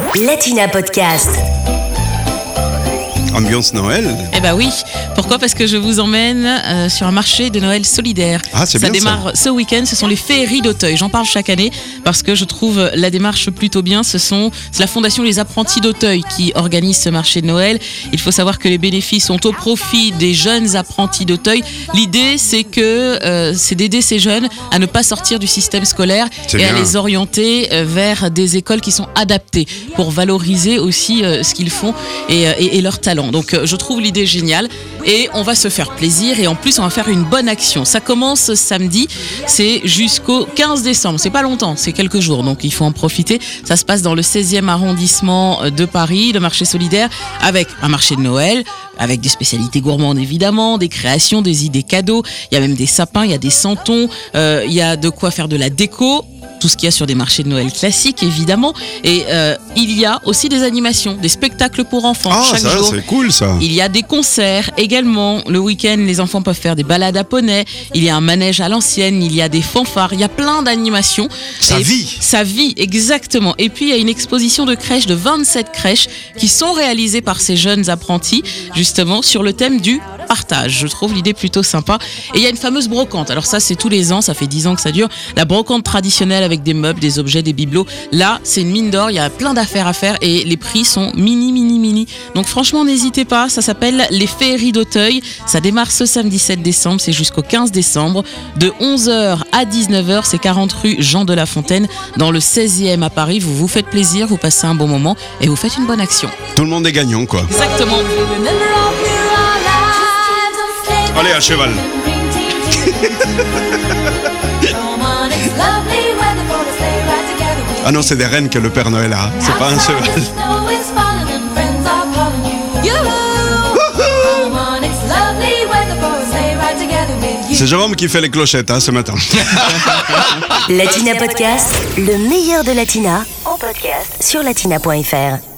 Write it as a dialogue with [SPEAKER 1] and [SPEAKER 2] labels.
[SPEAKER 1] Latina Podcast.
[SPEAKER 2] Ambiance Noël.
[SPEAKER 3] Eh ben oui. Pourquoi ? Parce que je vous emmène sur un marché de Noël solidaire.
[SPEAKER 2] Ah, c'est
[SPEAKER 3] ça
[SPEAKER 2] bien
[SPEAKER 3] démarre ce week-end. Ce sont les féeries d'Auteuil. J'en parle chaque année parce que je trouve la démarche plutôt bien. C'est la Fondation Les Apprentis d'Auteuil qui organise ce marché de Noël. Il faut savoir que les bénéfices sont au profit des jeunes apprentis d'Auteuil. L'idée, c'est d'aider ces jeunes à ne pas sortir du système scolaire et à les orienter vers des écoles qui sont adaptées pour valoriser aussi ce qu'ils font et leur talent. Donc je trouve l'idée géniale et on va se faire plaisir et en plus on va faire une bonne action. Ça commence samedi, c'est jusqu'au 15 décembre, c'est pas longtemps, c'est quelques jours donc il faut en profiter. Ça se passe dans le 16e arrondissement de Paris, le marché solidaire avec un marché de Noël, avec des spécialités gourmandes évidemment, des créations, des idées cadeaux, il y a même des sapins, il y a des santons, il y a de quoi faire de la déco. Tout ce qu'il y a sur des marchés de Noël classiques, évidemment. Et il y a aussi des animations, des spectacles pour enfants chaque jour.
[SPEAKER 2] C'est cool, ça.
[SPEAKER 3] Il y a des concerts également. Le week-end, les enfants peuvent faire des balades à poney. Il y a un manège à l'ancienne. Il y a des fanfares. Il y a plein d'animations.
[SPEAKER 2] Ça vit,
[SPEAKER 3] exactement. Et puis, il y a une exposition de crèches, de 27 crèches qui sont réalisées par ces jeunes apprentis, justement, sur le thème du partage. Je trouve l'idée plutôt sympa. Et il y a une fameuse brocante. Alors ça, c'est tous les ans. Ça fait 10 ans que ça dure. La brocante traditionnelle avec des meubles, des objets, des bibelots. Là, c'est une mine d'or. Il y a plein d'affaires à faire et les prix sont mini. Donc franchement, n'hésitez pas. Ça s'appelle les Féeries d'Auteuil. Ça démarre ce samedi 7 décembre. C'est jusqu'au 15 décembre. De 11h à 19h. C'est 40 rue Jean de La Fontaine dans le 16e à Paris. Vous vous faites plaisir, vous passez un bon moment et vous faites une bonne action.
[SPEAKER 2] Tout le monde est gagnant, quoi.
[SPEAKER 3] Exactement.
[SPEAKER 2] Allez, à cheval. Ah non, c'est des rennes que le Père Noël a. C'est pas un cheval. C'est Jérôme qui fait les clochettes ce matin.
[SPEAKER 1] Latina Podcast, le meilleur de Latina, en podcast sur latina.fr.